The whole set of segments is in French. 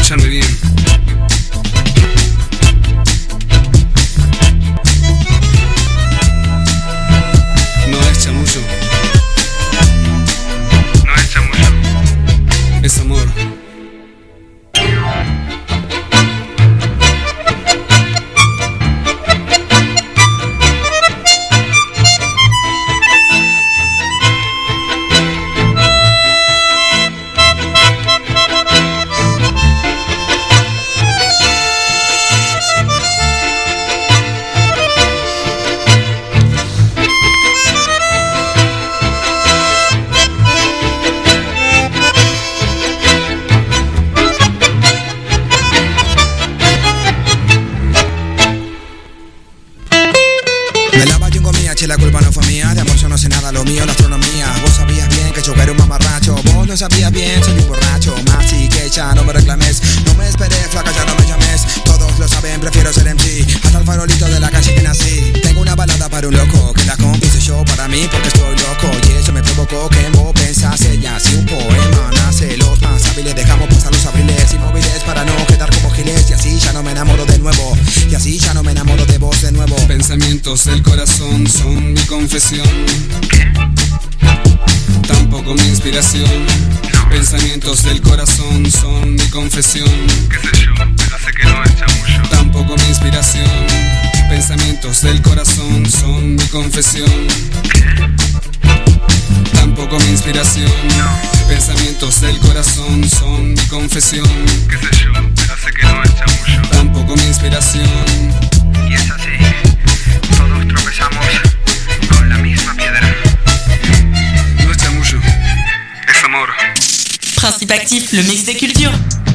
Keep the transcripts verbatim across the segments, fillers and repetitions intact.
Escúchame bien. No es chamullo. No es chamullo. Es amor. La culpa no fue mía, de amor yo no sé nada, lo mío la astronomía. Vos sabías bien que yo era un mamarracho, vos no sabías bien, soy un borracho. Más y que ya no me reclames, no me esperé, flaca, ya no me llames. Todos lo saben, prefiero ser M C, hasta el farolito de la calle que nací. Tengo una balada para un loco, que la compuse yo para mí porque estoy loco. Y eso me provocó que vos pensase, y así un poema nace. Los más hábiles dejamos pasar los abriles inmóviles para no quedar como giles. Y así ya no me enamoro de nuevo, y así ya no me enamoro de vos de nuevo. Pensamientos del corazón son mi confesión, tampoco mi inspiración. Pensamientos del corazón son mi confesión. Qué sé yo, pero sé que no es chamullo. Tampoco mi inspiración. Pensamientos del corazón son mi confesión. Tampoco mi inspiración. Pensamientos del corazón son mi confesión. Qué sé yo, pero sé que no es chamullo. Tampoco mi inspiración. Y es así, todos tropezamos con la misma piedra. No es chamullo, es amor. Principe Actif, le mix des cultures.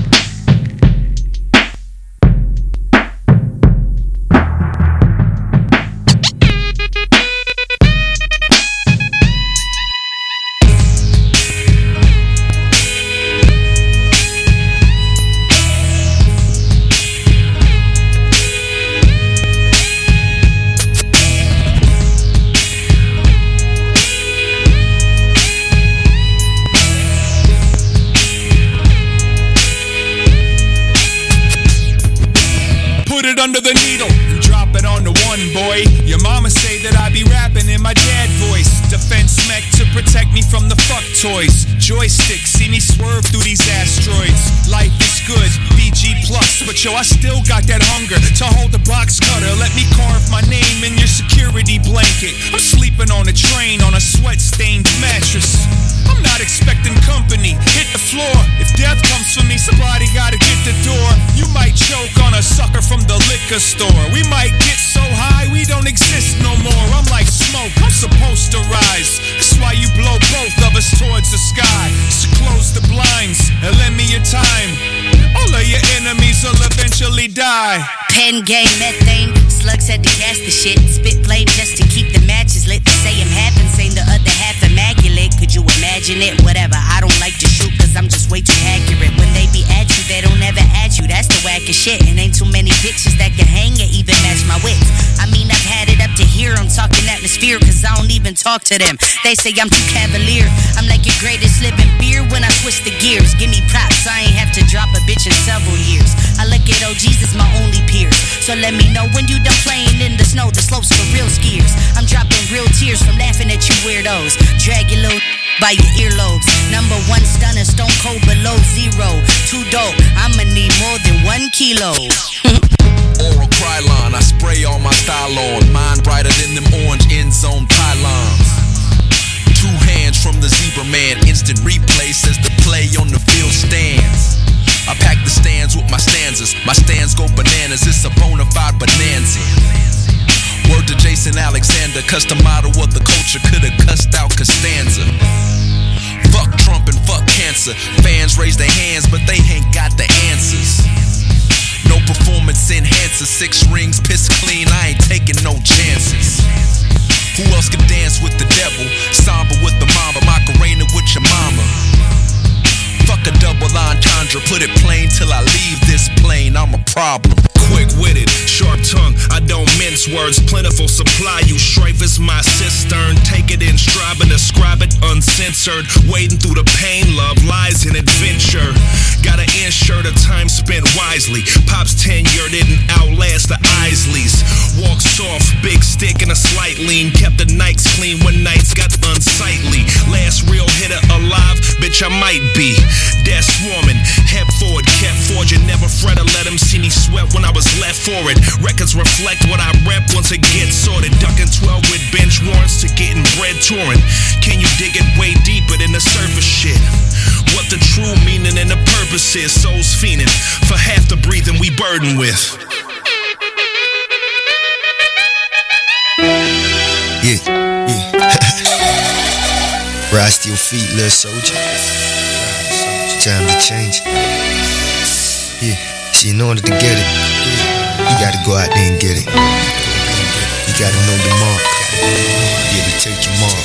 Under the needle and drop it on the one, boy. Your mama say that I be rapping in my dad voice. Defense mech to protect me from the fuck toys. Joystick, see me swerve through these asteroids. Life is good, B G plus, but yo, I still got that hunger to hold the box cutter. Let me carve my name in your security blanket. I'm sleeping on a train on a sweat-stained mattress. I'm not expecting company, hit the floor. If death comes for me, somebody gotta get the door. You might choke on a sucker from the liquor store. We might get so high we don't exist no more. I'm like smoke, I'm supposed to rise. That's why you blow both of us towards the sky. So close the blinds and lend me your time. All of your enemies will eventually die. Pen game, methane, slugs had to gas the shit. Spit flame just to keep the matches lit. They say I'm half insane, the other half immaculate. Could you imagine it? Whatever, I don't like to shoot cause I'm just way too accurate. When they be at you, they don't ever at you. That's the wackest shit. And ain't too many bitches that can hang or even match my wits. I mean, I've had it up to here. I'm talking atmosphere cause I don't even talk to them. They say I'm too cavalier. I'm like your greatest living beer when I twist the gears. Give me props, I ain't have to drop a bitch in several years. I look at O Gs as my only peers. So let me know when you done playing in the snow. The slopes for real skiers. I'm dropping real tears from laughing at you weirdos. Drag your little by your earlobes. Number one stunner, stone cold below zero. Too dope, I'ma need more than one kilo. Oral Krylon, I spray all my style on. Mine brighter than them orange end zone pylons. Two hands from the zebra man. Instant replay says the play on the field stands. I pack the stands with my stanzas. My stands go bananas, it's a bona fide bonanza. Word to Jason Alexander, custom model of the culture, could've cussed out Costanza. Fuck Trump and fuck cancer. Fans raise their hands, but they ain't got the answers. No performance enhancer, six rings, piss clean, I ain't taking no chances. Who else could dance with the devil? Samba with the mamba, Macarena with your mama. Fuck a double entendre, put it plain till I leave this plane, I'm a problem. Quick-witted, sharp tongue, I don't mince words. Plentiful supply, you strife is my cistern. Take it in stride, but describe it uncensored. Wading through the pain, love lies in adventure. Gotta ensure shirt, a time spent wisely. Pop's tenure didn't outlast the Isleys. Walk soft, big stick and a slight lean. Kept the nights clean when nights got unsightly. Last real hitter alive, bitch I might be. Death swarming, head forward, kept forging. Never fret or let them see me sweat when I was left for it. Records reflect what I rep once it gets sorted. Ducking twelve with bench warrants to getting bread touring. Can you dig it way deeper than the surface shit? What the true meaning and the purpose is. Souls fiending for half the breathing we burden with. Yeah, yeah. Rise to your feet, little soldier. Time to change. Yeah, see, in order to get it, you gotta go out there and get it. You gotta know the mark. Yeah, to take your mark.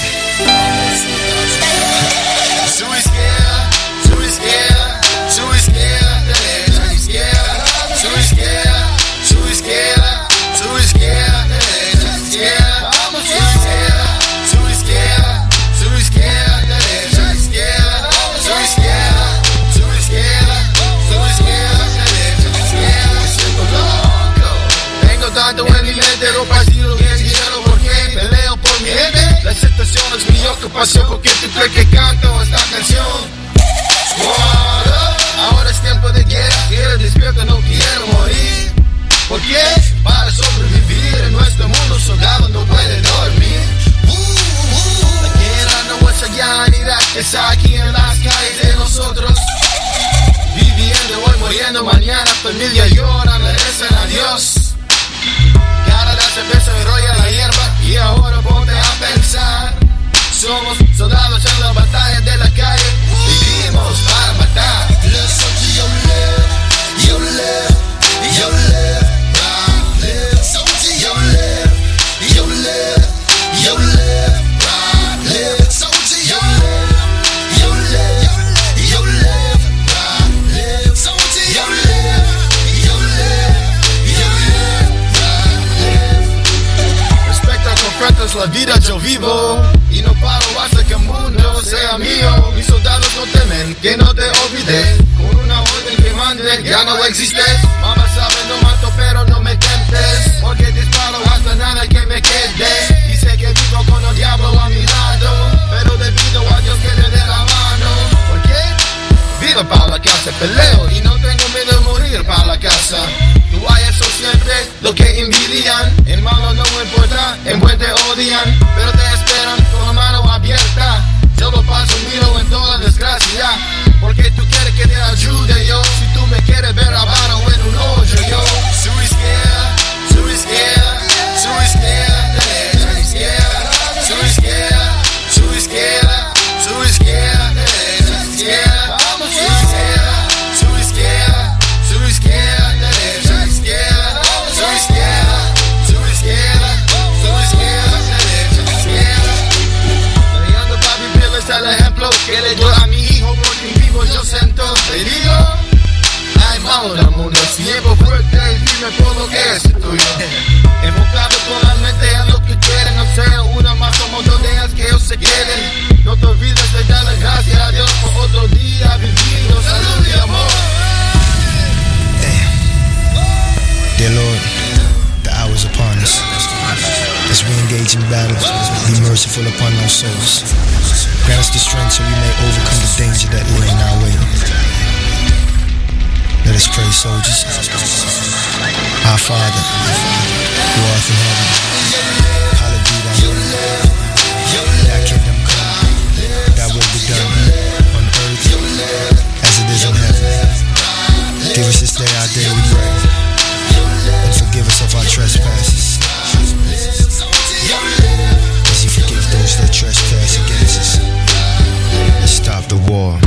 Too scared, too scared, too scared, too scared, too scared, too scared, too scared, too scared, too scared, too scared, too scared, too scared, too scared, too scared, too scared. Me siento loco. Tengo tanto en mi mente, no pasillo bien dinero porque peleo por mi gente. La situación es mi ocupación porque tú crees que canto esta canción. Ahora es tiempo de guerra, quiero despierto, no quiero morir. ¿Por qué? Para sobrevivir en nuestro mundo, soldado no puede dormir. La guerra no es allá en Irak, es aquí en las calles de nosotros. Viviendo hoy, muriendo mañana, familia llora, le rezan a Dios. Cara la cerveza me rolla la hierba y ahora ponte a pensar. Somos soldados en la batalla de la calle, vivimos para matar. Let's soldier, yo live, yo live, yo live, right, live. Soldier, yo live, yo live, yo live, right, live. Soldier, yo live, yo live, yo live, right, live. Soldier, yo live, yo live, yo live, right, live. Respecto a confrontos, la vida yo vivo. Y no paro hasta que el mundo sea mío. Mis soldados no temen que no te olvides. Con una orden que mande ya no existes. Mamá sabe no mato pero no me tentes. Porque disparo hasta nada que me quede. Y sé que vivo con el diablo a mi lado. Pero debido a Dios que le dé la mano. ¿Por qué? Vivo para la casa, peleo y no tengo miedo de morir para la casa. Tú hay eso siempre, lo que envidian. En malo no me importa, en buen te odian. Pero te esperan con la mano abierta. Yo lo paso, miro en toda desgracia. Porque tú quieres que te ayude yo. Si tú me quieres ver abajo en un hoyo yo. Too scared, too scared, too scared, too scared, too scared, too scared, too scared, too scared. El ejemplo que le doy a mi hijo porque en vivo yo siento. Te digo, hay malo del mundo, tiempo fuerte y firme por lo que es tuyo. Enfocado totalmente en lo que quieren hacer, una más como dos días que ellos se queden. No te olvides de darle gracias a Dios por otro día vivido, salud y amor. Dear Lord, the hour is upon us. As we engage in battle, be merciful upon our souls. Grant us the strength so we may overcome the danger that lay in our way. Let us pray, soldiers. Our Father, who art in heaven, hallowed be thy name. Thy kingdom come, thy will be done on earth as it is in heaven. Give us this day our daily bread, and forgive us of our trespasses, as you forgive those that trespass against us. Let's stop the war.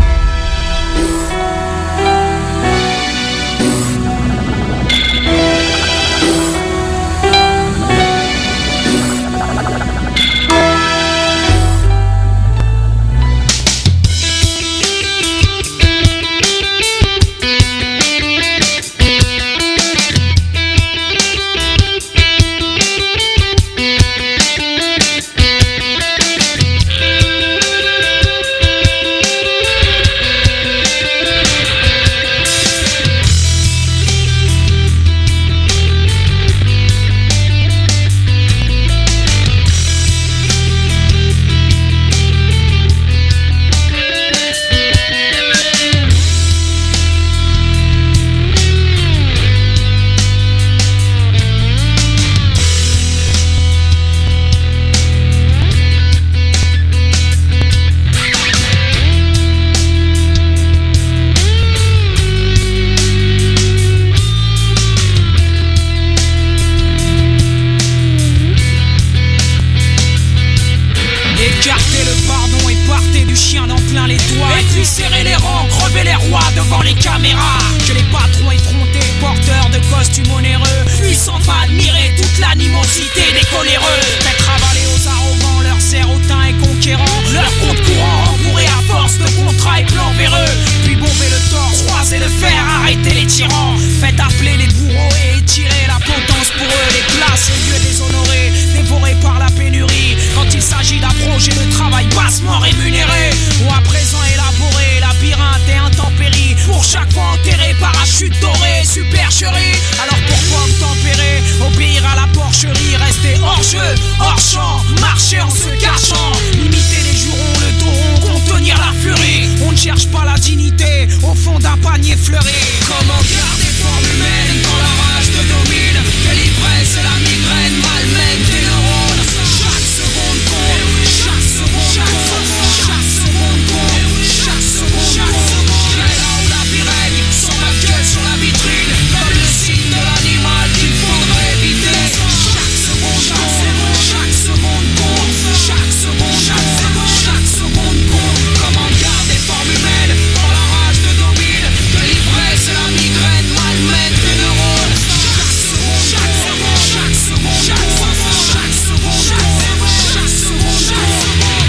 devant les caméras. Que les patrons effrontés, porteurs de costumes onéreux, puissent enfin admirer toute l'animosité des coléreux. Faites ravaler aux arrogants leur sérotin et conquérant, leur compte courant rembourré à force de contrats et plans véreux. Puis bomber le torse, croiser le fer, arrêter les tyrans. Faites appeler les bourreaux et étirer la potence pour eux. Les places et lieux déshonorés, dévorés par la pénurie. Quand il s'agit d'un projet de travail bassement rémunéré, ou à présent élaboré, labyrinthe et intempérie, pour chaque fois enterré, parachute doré, supercherie. Alors pourquoi obtempérer, obéir à la porcherie, rester hors jeu, hors champ, marcher en se cachant, limiter les jurons, le dos rond, contenir la furie. On ne cherche pas la dignité au fond d'un panier fleuri. Comment garder forme humaine quand la rage te domine, que l'ivresse et la migraine malmènent tes neurones. Chaque seconde compte, chaque seconde compte, chaque seconde compte, chaque seconde compte. J'irai là où la vie règne, sans ma gueule sur la vitrine, comme le signe de l'animal qu'il faudrait éviter. Chaque seconde compte, chaque seconde compte, chaque seconde compte, chaque seconde compte. Comment garder forme humaine quand la rage te domine, que l'ivresse et la migraine malmènent tes neurones. Chaque seconde, chaque seconde, chaque seconde, chaque seconde, chaque seconde, chaque seconde, chaque seconde.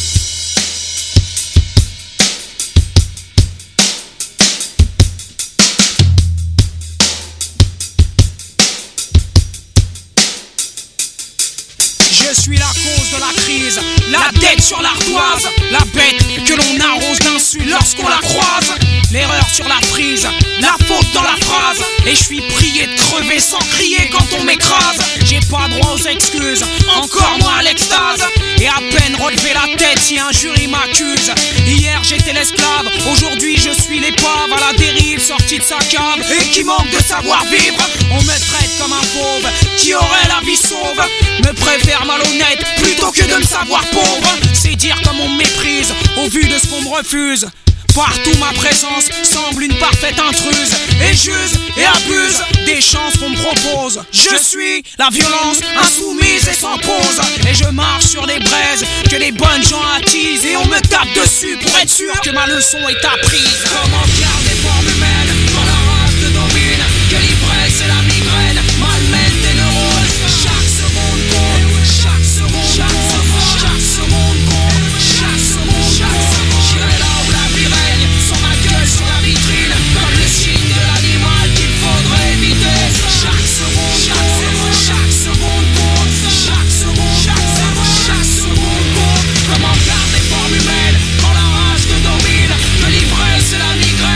Je suis la cause de la crise, la dette sur l'ardoise, la bête que l'on arrose d'insultes lorsqu'on la croise. L'erreur sur la frise, la faute dans la phrase, et je suis prié de crever sans crier quand on m'écrase. J'ai pas droit aux excuses, encore moins à l'extase, et à peine relever la tête si un jury m'accuse. Hier j'étais l'esclave, aujourd'hui je suis l'épave à la dérive, sorti de sa cave et qui manque de savoir-vivre. On me traite comme un pauvre qui aurait la vie sauve, me préfère malhonnête plutôt que de me savoir pauvre. C'est dire comme on me méprise au vu de ce qu'on me refuse. Partout ma présence semble une parfaite intruse, et j'use et abuse des chances qu'on me propose. Je suis la violence insoumise et sans pause, et je marche sur des braises que les bonnes gens attisent, et on me tape dessus pour être sûr que ma leçon est apprise. Comment garder forme humaine quand la rage te domine, que l'ivresse et la migraine malmènent tes neurones. Chaque seconde compte, chaque seconde, chaque seconde, chaque seconde compte, chaque seconde, chaque seconde. J'irai là où la vie règne, sans ma gueule sur la vitrine, comme le signe de l'animal qu'il faudrait éviter. Chaque seconde, chaque seconde, chaque seconde compte, chaque seconde, chaque seconde, chaque seconde compte. Comment garder forme humaine quand la rage te domine, que l'ivresse et la migraine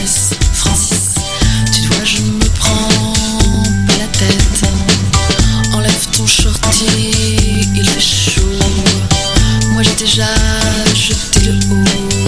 Francis, Francis, tu vois, je me prends pas la tête. Enlève ton shorty, il fait chaud. Moi j'ai déjà jeté le haut.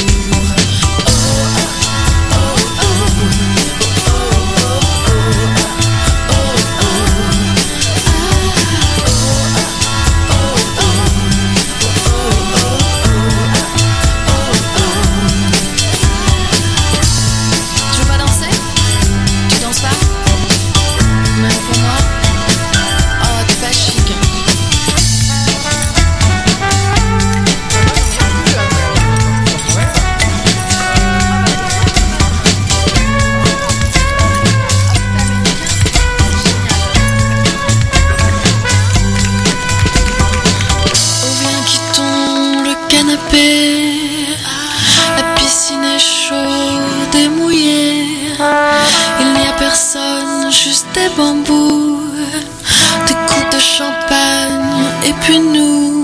La piscine est chaude et mouillée. Il n'y a personne, juste des bambous, des coups de champagne et puis nous.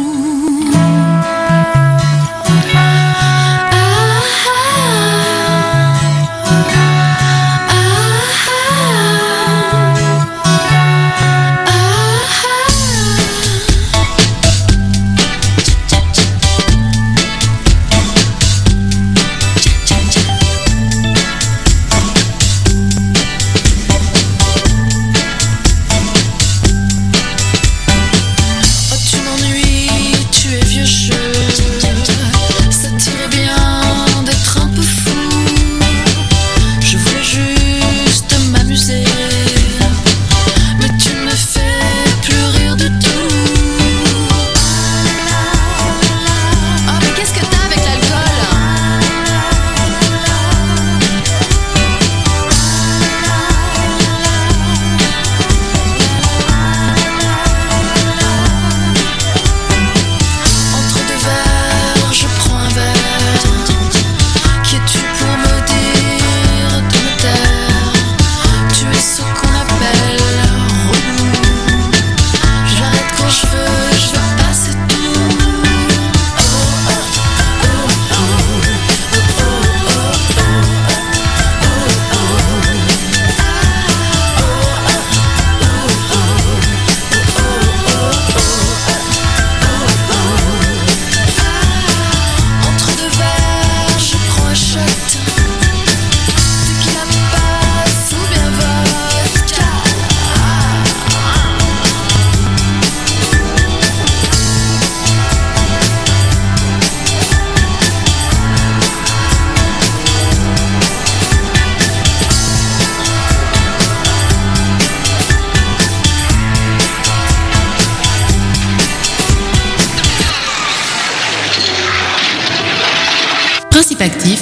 Principe actif.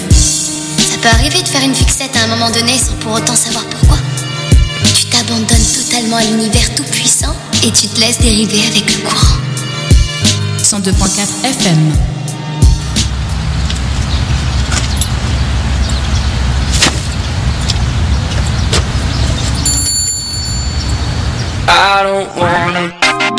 Ça peut arriver de faire une fixette à un moment donné sans pour autant savoir pourquoi. Tu t'abandonnes totalement à l'univers tout puissant et tu te laisses dériver avec le courant. cent deux point quatre F M. I don't wanna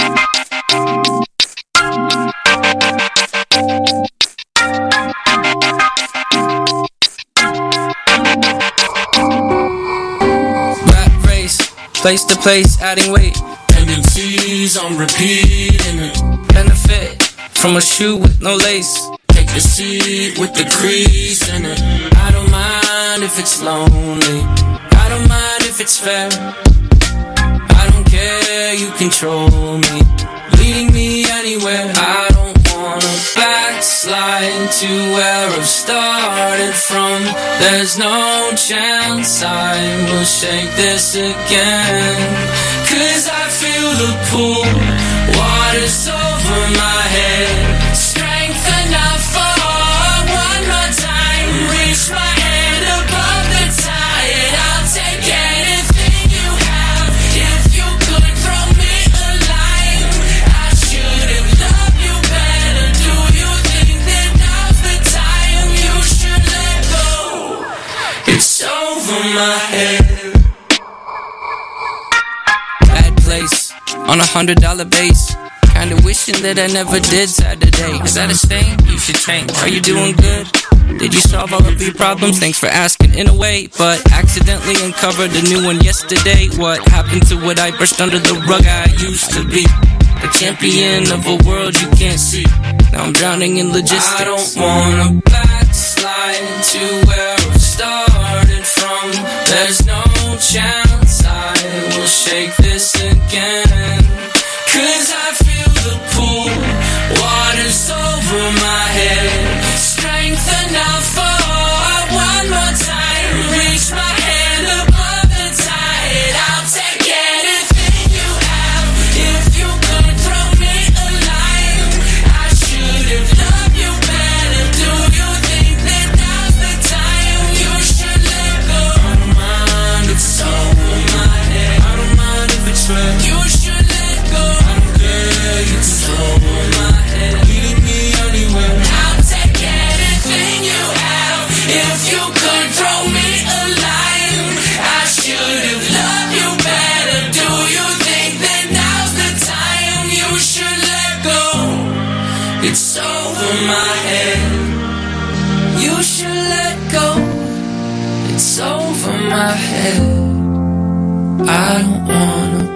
place to place, adding weight. Tendencies on repeating it. Benefit from a shoe with no lace. Take the seat with the crease in it. I don't mind if it's lonely. I don't mind if it's fair. I don't care, you control me, leading me anywhere. I don't wanna backslide to where I've started from. There's no chance I will shake this again. Cause I feel the pull, water's over my head. Strength enough for one more time. Reach my hand above the tide. I'll take anything you have if you could throw me a line. I should have loved you better. Do you think that now's the time you should let go? It's over my head. Bad place on a hundred dollar base. Kinda wishing that I never did Saturday. Is that a stain? You should change. Are you doing good? Did you solve all of your problems? Thanks for asking in a way, but accidentally uncovered a new one yesterday. What happened to what I brushed under the rug I used to be? The champion of a world you can't see. Now I'm drowning in logistics. I don't wanna backslide to where I started from. There's no chance I will shake this again. Cause I feel the pull, water's over my head. Strength enough for one more time. Reach my hand above the tide. I'll take anything you have. If you could throw me a line, I should have loved you better. Do you think that now's the time you should let go? I don't mind if it's over my head. I don't mind if it's red. You should let go. I don't care, it's over my head. Leading me anywhere. I'll take anything you have. If you could throw me a line, I should have loved you better. Do you think that now's the time you should let go? It's over my head. You should let go. It's over my head. I don't wanna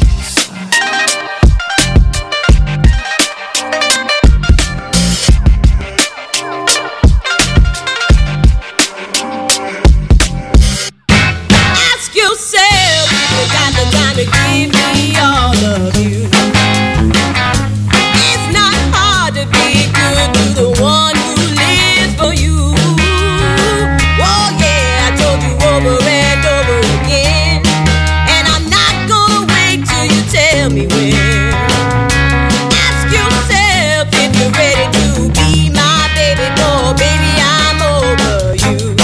yourself, you got the time to give me all of you. It's not hard to be good to the one who lives for you. Oh yeah, I told you over and over again, and I'm not gonna wait till you tell me when. Ask yourself if you're ready to be my baby boy, baby, I'm over you.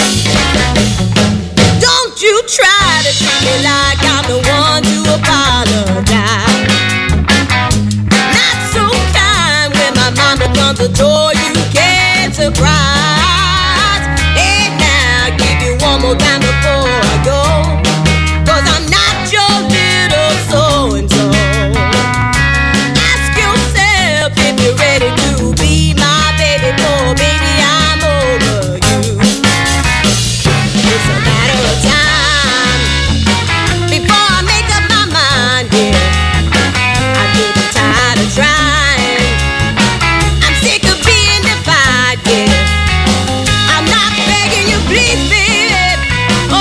Don't you try to treat me like I'm the one to apologize. Not so kind when my mama comes to the door, you get surprised. Hey now, give you one more time before I go, cause I'm not your little so-and-so. Ask yourself if you're ready to be my baby boy, baby, I'm over you. It's a matter of time before I make up my mind, yeah. I get tired of trying. I'm sick of being defied, yeah. I'm not begging you, please, baby.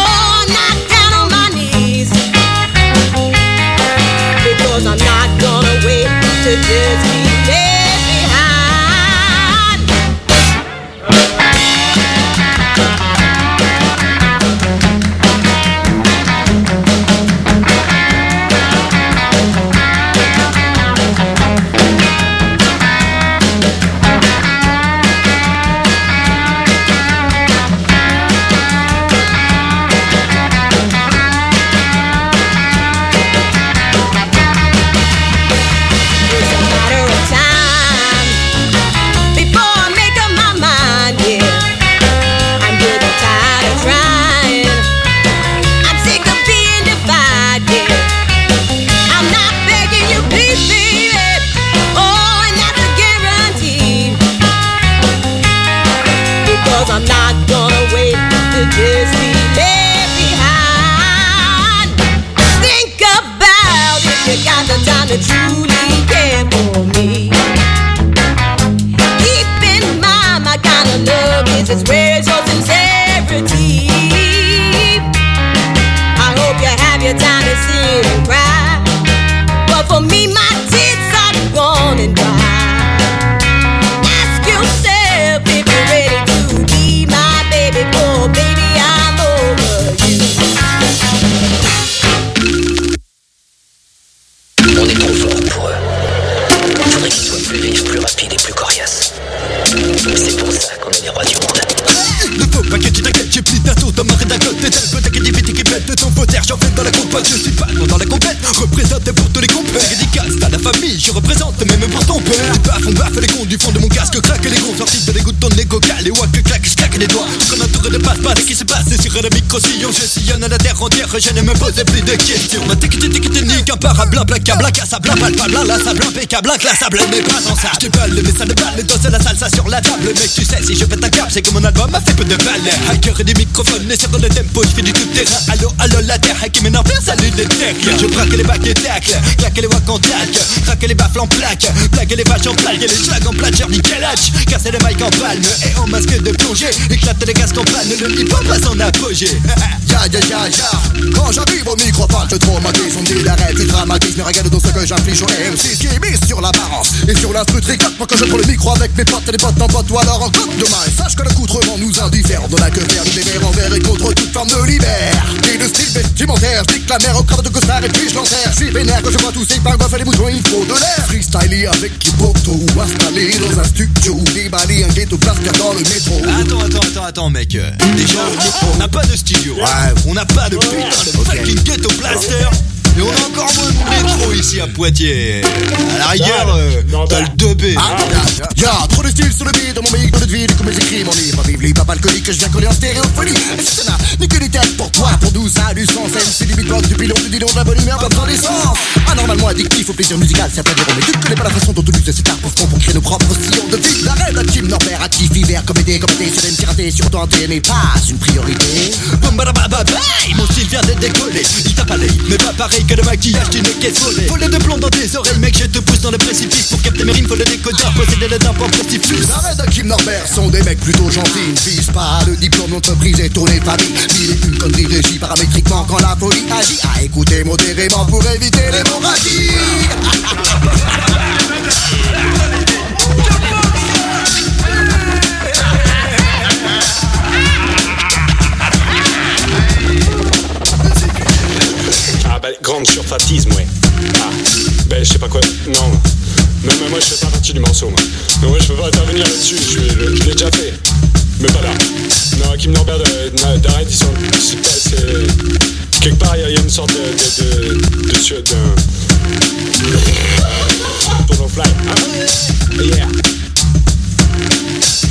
dans la compète, je suis pas dans la compète. Représenté pour tous les compères. Dédicace à la famille, je représente même pour ton père. Tu baffes, on baffe les cons du fond de mon casque, claque les gonds. Sortis de l'égout, ton égo, les wack, claque, je claque les doigts. Tout comme un tour de passe-passe, ce qui se passe sur le micro-sillon. Je sillonne à la terre entière, je ne me pose plus de questions. Ma tic tic tic nique, un parabla, placable, cassable, palpable, inlassable, impeccable, inclassable, mais pas en ça. Je déballe, mais ça ne balle, les dos c'est la salsa sur la table. Mec, tu sais, si je pète un cap, c'est que mon album a fait peu de balles. Hacker et des microphones, et sur le tempo, je fais du tout terrain. Allo, allo, la terre, qui m'énerve, salut les terriens. Je braque les bacs et tacle, claque les wack en tac, craque les baffles en plaque, blague les vaches en plaque, et les schlags en plate, j'ai quel âge, casser les mics en palme, et en masque de plongée, éclate les casques en panne, le hip-hop passe en apogée. Ya ya ya ya, quand j'arrive au microphone, je traumatise, on me dit d'arrêt, tu dramatises, mais regarde dans ce que j'inflige au M C, qui est mis sur l'apparence, et sur l'instru tricote, moi quand je prends le micro avec mes potes et les potes en pote, ou alors en côte de main, sache que l'accoutrement nous indiffère, on a que faire, nous déverre envers et contre toute forme de libère, et de style vestimentaire, je nique la mer au crâne de costard et puis je l'enterre, je suis vénère quand je vois tous ces pingouins faire les moutons, il faut de l'air, freestyler avec les poteaux, ou installé dans un studio, ou déballer un ghetto blaster dans le métro. Attends, attends, attends, attends mec, déjà on n'a pas de studio, ouais. On n'a pas de putain de okay. fucking ghetto blaster. Et on a encore moins de métro ici à Poitiers. À la rigueur, euh, t'as le deux B. Ah, y'a y a trop de style sur le beat dans mon mix, dans notre ville, comme mes écrits, mon livre, vive les papas alcooliques que je viens coller en stéréophonie. Et si ça n'a ni que des têtes pour toi, pour nous ça a du sens. M C du beatbox, du pilon, du dilon, de la bonne humeur, pas besoin d'essence. Anormalement addictif au plaisir musical, certains diront, mais tu ne connais pas la façon dont on use cet art profond pour créer nos propres sillons de vie. L'arrêt d'un Kim Norbert, actif, hiver, comédie, comédie, sur M C raté, sur autant T, mais pas une priorité. Boum badabababay, mon style vient d'être décollé. Il tape à l'œil, mais pas pareil que le maquillage d'une caisse volée. Voler de plomb dans tes oreilles, mec, je te pousse dans le précipice. Pour capter mes rimes, faut le décodeur, posséder le d'un point précipice. Les arrêts d'un Kim Norbert sont des mecs plutôt gentils. Ne visent pas le diplôme d'entreprise et tourner famille. Mille et une conneries régies paramétriquement quand la folie agit. À écouter modérément pour éviter l'hémorragie. Ah bah, grande surfatisme, ouais. Ah, ben je sais pas quoi. Non, non, mais moi je fais pas partie du morceau, moi. Non, moi je peux pas intervenir là-dessus, je, je l'ai déjà fait. Mais pas là. Non, Kim Norbert d'arrêt, ils sont. C'est pas. C'est. Quelque part, il y, y a une sorte de. de. de. de. de. de. Tourne au fly. Ah, yeah.